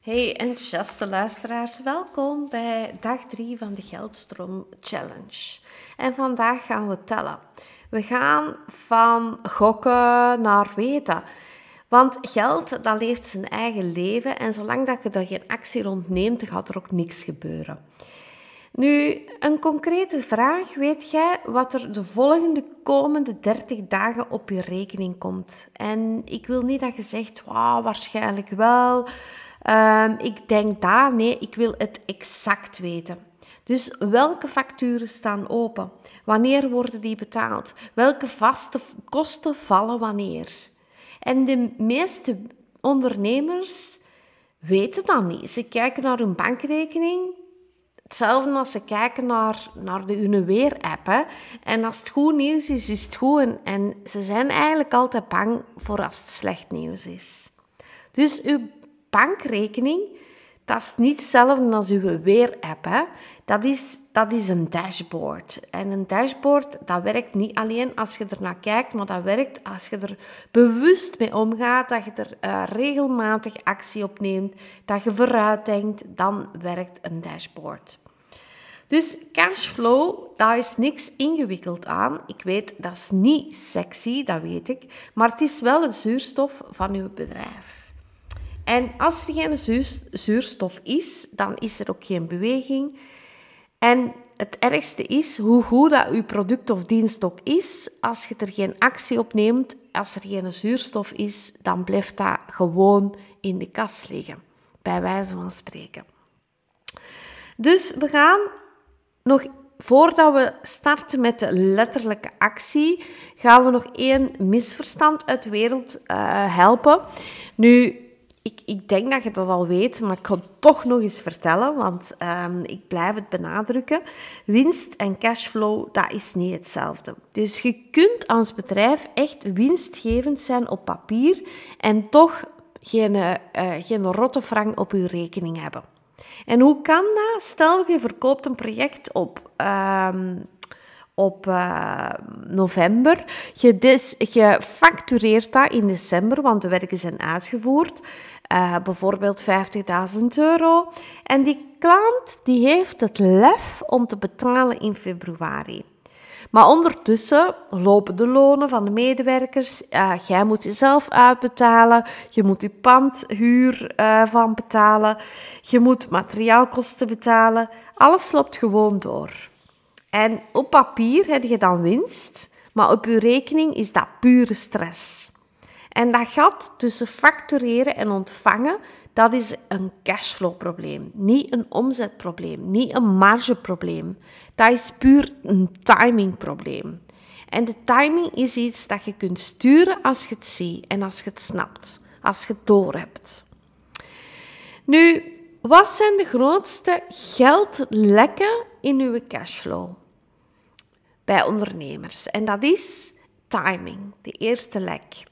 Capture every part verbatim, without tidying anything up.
Hey enthousiaste luisteraars, welkom bij dag drie van de Geldstroom Challenge. En vandaag gaan we tellen. We gaan van gokken naar weten. Want geld, dat leeft zijn eigen leven en zolang dat je er geen actie rond neemt, gaat er ook niks gebeuren. Nu, een concrete vraag. Weet jij wat er de volgende komende dertig dagen op je rekening komt? En ik wil niet dat je zegt, wauw, waarschijnlijk wel. Um, ik denk dat. Nee, ik wil het exact weten. Dus welke facturen staan open? Wanneer worden die betaald? Welke vaste kosten vallen wanneer? En de meeste ondernemers weten dat niet. Ze kijken naar hun bankrekening. Hetzelfde als ze kijken naar, naar de Uneweer-app. Hè. En als het goed nieuws is, is het goed. En, en ze zijn eigenlijk altijd bang voor als het slecht nieuws is. Dus uw bankrekening, dat is niet hetzelfde als uw Weer-app. Hè. Dat is, dat is een dashboard. En een dashboard, dat werkt niet alleen als je er naar kijkt, maar dat werkt als je er bewust mee omgaat, dat je er uh, regelmatig actie op neemt, dat je vooruit denkt, dan werkt een dashboard. Dus cashflow, daar is niks ingewikkeld aan. Ik weet, dat is niet sexy, dat weet ik, maar het is wel het zuurstof van uw bedrijf. En als er geen zuurstof is, dan is er ook geen beweging. En het ergste is, hoe goed dat uw product of dienst ook is, als je er geen actie op neemt, als er geen zuurstof is, dan blijft dat gewoon in de kas liggen, bij wijze van spreken. Dus we gaan nog, voordat we starten met de letterlijke actie, gaan we nog één misverstand uit de wereld uh, helpen. Nu, Ik, ik denk dat je dat al weet, maar ik ga het toch nog eens vertellen, want um, ik blijf het benadrukken. Winst en cashflow, dat is niet hetzelfde. Dus je kunt als bedrijf echt winstgevend zijn op papier en toch geen, uh, geen rotte frank op je rekening hebben. En hoe kan dat? Stel, je verkoopt een project op... Um, op uh, november. Je, des, je factureert dat in december, want de werken zijn uitgevoerd. Uh, bijvoorbeeld vijftigduizend euro. En die klant die heeft het lef om te betalen in februari. Maar ondertussen lopen de lonen van de medewerkers. Uh, jij moet jezelf uitbetalen. Je moet je pandhuur uh, van betalen. Je moet materiaalkosten betalen. Alles loopt gewoon door. En op papier heb je dan winst, maar op je rekening is dat pure stress. En dat gat tussen factureren en ontvangen, dat is een cashflow-probleem. Niet een omzetprobleem, niet een margeprobleem. Dat is puur een timingprobleem. En de timing is iets dat je kunt sturen als je het ziet en als je het snapt, als je het doorhebt. Nu, wat zijn de grootste geldlekken in uw cashflow bij ondernemers? En dat is timing, de eerste lek.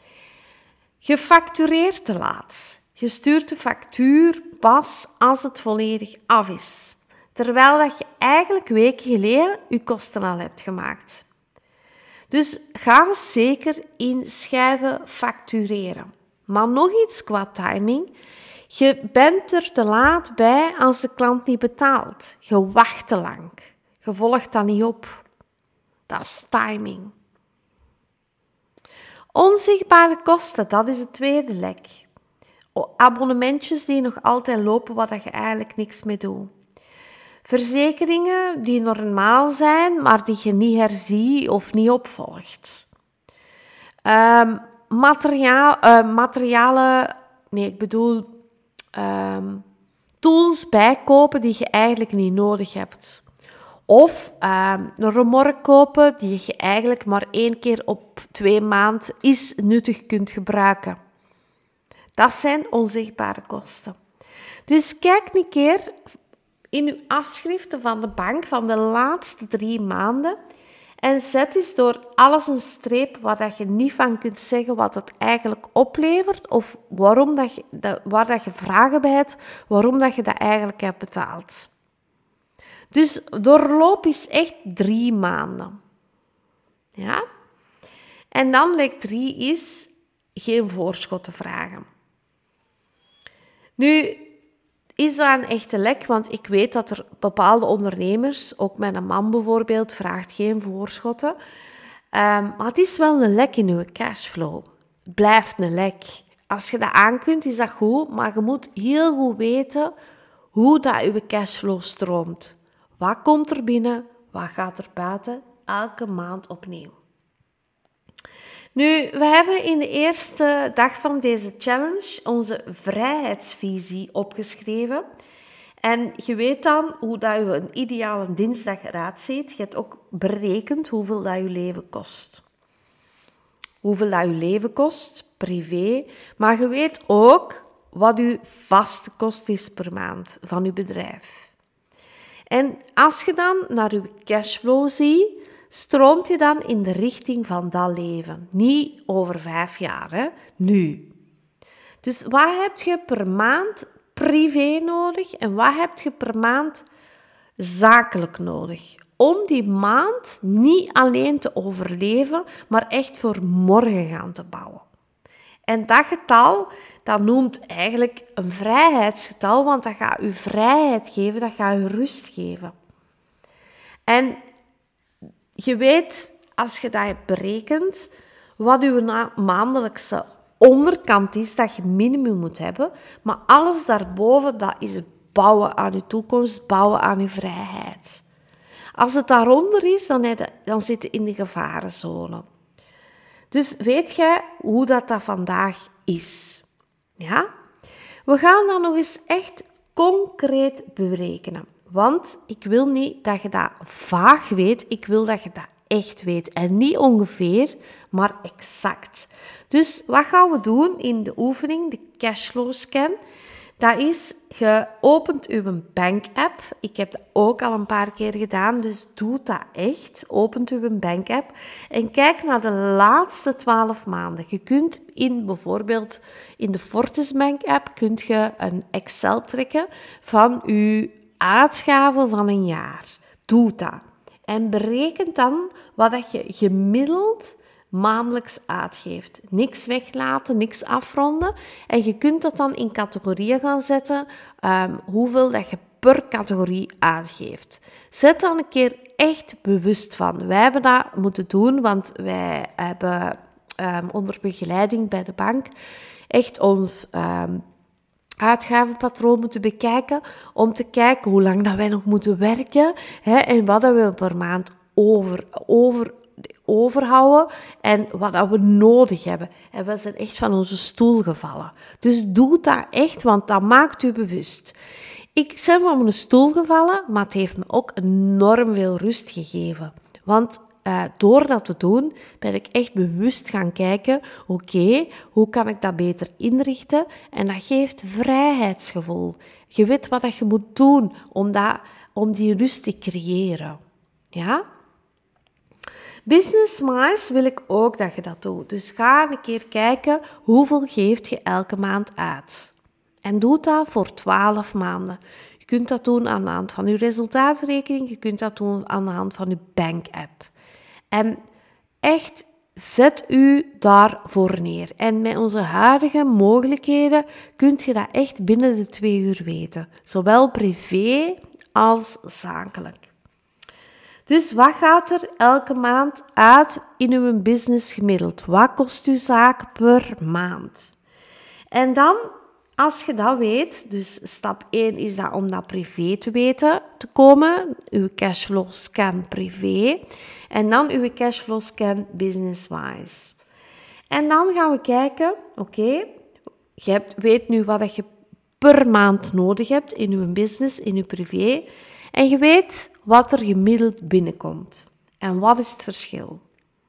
Je factureert te laat. Je stuurt de factuur pas als het volledig af is. Terwijl dat je eigenlijk weken geleden je kosten al hebt gemaakt. Dus ga eens zeker in schijven factureren. Maar nog iets qua timing. Je bent er te laat bij als de klant niet betaalt. Je wacht te lang. Je volgt dat niet op. Dat is timing. Onzichtbare kosten, dat is het tweede lek. Abonnementjes die nog altijd lopen, waar je eigenlijk niks mee doet. Verzekeringen die normaal zijn, maar die je niet herziet of niet opvolgt. Um, materiaal, uh, materialen, nee, ik bedoel... Um, tools bijkopen die je eigenlijk niet nodig hebt. Of um, een remorque kopen die je eigenlijk maar één keer op twee maanden is nuttig kunt gebruiken. Dat zijn onzichtbare kosten. Dus kijk een keer in uw afschriften van de bank van de laatste drie maanden en zet eens door alles een streep waar dat je niet van kunt zeggen wat het eigenlijk oplevert of waarom dat je, dat, waar dat je vragen bij hebt, waarom dat je dat eigenlijk hebt betaald. Dus doorloop is echt drie maanden. Ja? En dan lek drie is geen voorschot te vragen. Nu, is dat een echte lek? Want ik weet dat er bepaalde ondernemers, ook mijn man bijvoorbeeld, vraagt geen voorschotten. Um, maar het is wel een lek in je cashflow. Het blijft een lek. Als je dat aan kunt, is dat goed. Maar je moet heel goed weten hoe dat je cashflow stroomt. Wat komt er binnen? Wat gaat er buiten? Elke maand opnieuw. Nu, we hebben in de eerste dag van deze challenge onze vrijheidsvisie opgeschreven. En je weet dan hoe dat je een ideale dinsdag eruit ziet. Je hebt ook berekend hoeveel dat je leven kost. Hoeveel dat je leven kost, privé. Maar je weet ook wat je vaste kost is per maand van je bedrijf. En als je dan naar je cashflow ziet, stroomt je dan in de richting van dat leven. Niet over vijf jaar, hè? Nu. Dus wat heb je per maand privé nodig en wat heb je per maand zakelijk nodig? Om die maand niet alleen te overleven, maar echt voor morgen gaan te bouwen. En dat getal, dat noemt eigenlijk een vrijheidsgetal, want dat gaat u vrijheid geven, dat gaat u rust geven. En je weet, als je dat hebt berekend, wat uw maandelijkse onderkant is dat je minimum moet hebben, maar alles daarboven, dat is bouwen aan je toekomst, bouwen aan je vrijheid. Als het daaronder is, dan, je, dan zit je in de gevarenzone. Dus weet jij hoe dat, dat vandaag is? Ja? We gaan dat nog eens echt concreet berekenen. Want ik wil niet dat je dat vaag weet, ik wil dat je dat echt weet. En niet ongeveer, maar exact. Dus wat gaan we doen in de oefening, de cashflow scan? Dat is, je opent uw bank-app. Ik heb dat ook al een paar keer gedaan, dus doe dat echt. Opent uw bank-app en kijk naar de laatste twaalf maanden. Je kunt in bijvoorbeeld in de Fortis bank-app kunt je een Excel trekken van je uitgaven van een jaar. Doe dat. En bereken dan wat dat je gemiddeld maandelijks uitgeeft. Niks weglaten, niks afronden. En je kunt dat dan in categorieën gaan zetten, um, hoeveel dat je per categorie uitgeeft. Zet dan een keer echt bewust van. Wij hebben dat moeten doen, want wij hebben um, onder begeleiding bij de bank echt ons um, uitgavenpatroon moeten bekijken, om te kijken hoe lang dat wij nog moeten werken, hè, en wat dat we per maand over, over, overhouden en wat dat we nodig hebben. En we zijn echt van onze stoel gevallen. Dus doe dat echt, want dat maakt u bewust. Ik ben van mijn stoel gevallen, maar het heeft me ook enorm veel rust gegeven. Want Uh, door dat te doen, ben ik echt bewust gaan kijken, oké, okay, hoe kan ik dat beter inrichten? En dat geeft vrijheidsgevoel. Je weet wat je moet doen om, dat, om die rust te creëren. Ja? Business-wise wil ik ook dat je dat doet. Dus ga een keer kijken, hoeveel geeft je elke maand uit? En doe dat voor twaalf maanden. Je kunt dat doen aan de hand van je resultaatrekening, je kunt dat doen aan de hand van je bank-app. En echt, zet u daarvoor neer. En met onze huidige mogelijkheden kunt je dat echt binnen de twee uur weten. Zowel privé als zakelijk. Dus wat gaat er elke maand uit in uw business gemiddeld? Wat kost uw zaak per maand? En dan, als je dat weet, dus stap één is dat om dat privé te weten te komen, uw cashflow scan privé, en dan uw cashflow scan business-wise. En dan gaan we kijken, oké, okay, je hebt, weet nu wat je per maand nodig hebt in uw business, in uw privé, en je weet wat er gemiddeld binnenkomt. En wat is het verschil?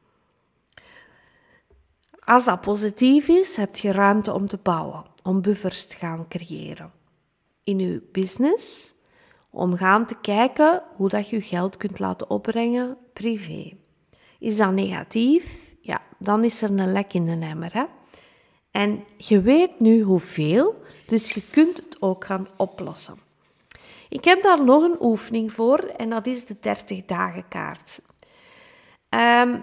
Als dat positief is, heb je ruimte om te bouwen, om buffers te gaan creëren. In je business, om gaan te kijken hoe dat je je geld kunt laten opbrengen privé. Is dat negatief? Ja, dan is er een lek in de emmer. Hè? En je weet nu hoeveel, dus je kunt het ook gaan oplossen. Ik heb daar nog een oefening voor en dat is de dertig dagen kaart. Um,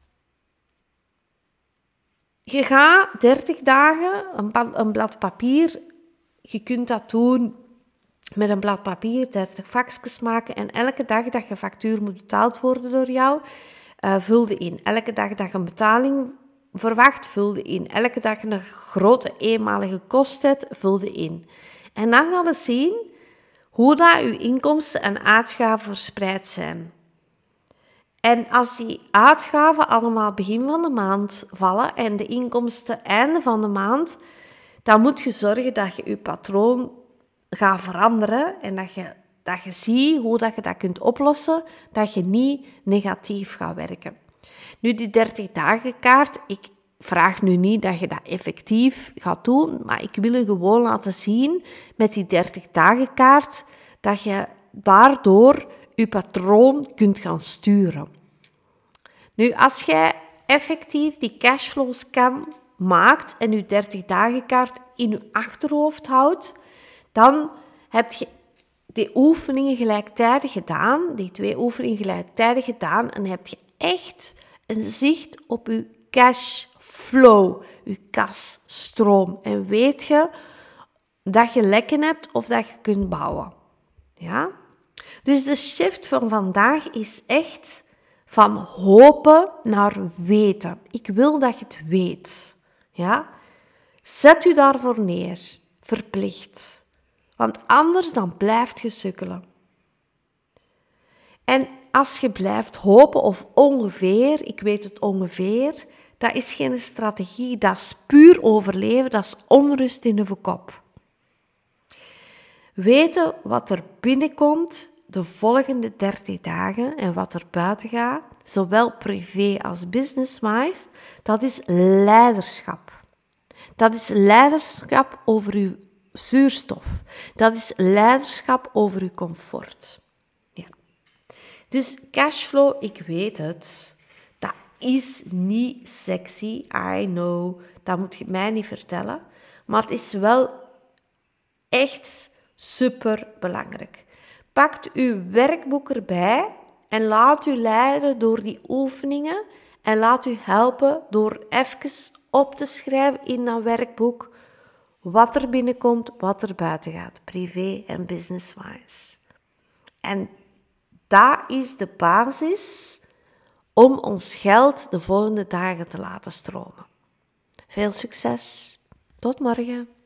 je gaat dertig dagen, een, een blad papier, je kunt dat doen met een blad papier dertig vakjes maken en elke dag dat je factuur moet betaald worden door jou, uh, vul je in. Elke dag dat je een betaling verwacht, vul je in. Elke dag een grote eenmalige kost hebt, vul je in. En dan gaan we zien hoe dat je inkomsten en uitgaven verspreid zijn. En als die uitgaven allemaal begin van de maand vallen en de inkomsten einde van de maand, dan moet je zorgen dat je je patroon gaat veranderen en dat je, dat je ziet hoe dat je dat kunt oplossen, dat je niet negatief gaat werken. Nu, die dertig dagen kaart, ik vraag nu niet dat je dat effectief gaat doen, maar ik wil je gewoon laten zien met die dertig dagen kaart dat je daardoor je patroon kunt gaan sturen. Nu, als jij effectief die cashflow-scan maakt en je dertig dagen kaart in je achterhoofd houdt, dan heb je die oefeningen gelijktijdig gedaan, die twee oefeningen gelijktijdig gedaan, en heb je echt een zicht op je cashflow, je kasstroom. En weet je dat je lekken hebt of dat je kunt bouwen. Ja? Dus de shift van vandaag is echt van hopen naar weten. Ik wil dat je het weet. Ja? Zet u daarvoor neer. Verplicht. Want anders dan blijft je sukkelen. En als je blijft hopen of ongeveer, ik weet het ongeveer, dat is geen strategie. Dat is puur overleven. Dat is onrust in de kop. Weten wat er binnenkomt de volgende dertig dagen en wat er buiten gaat, zowel privé als business-wise, dat is leiderschap. Dat is leiderschap over uw zuurstof. Dat is leiderschap over uw comfort. Ja. Dus cashflow, ik weet het, dat is niet sexy, I know, dat moet je mij niet vertellen, maar het is wel echt super belangrijk. Pakt uw werkboek erbij en laat u leiden door die oefeningen en laat u helpen door even op te schrijven in dat werkboek wat er binnenkomt, wat er buiten gaat, privé en business-wise. En dat is de basis om ons geld de volgende dagen te laten stromen. Veel succes. Tot morgen.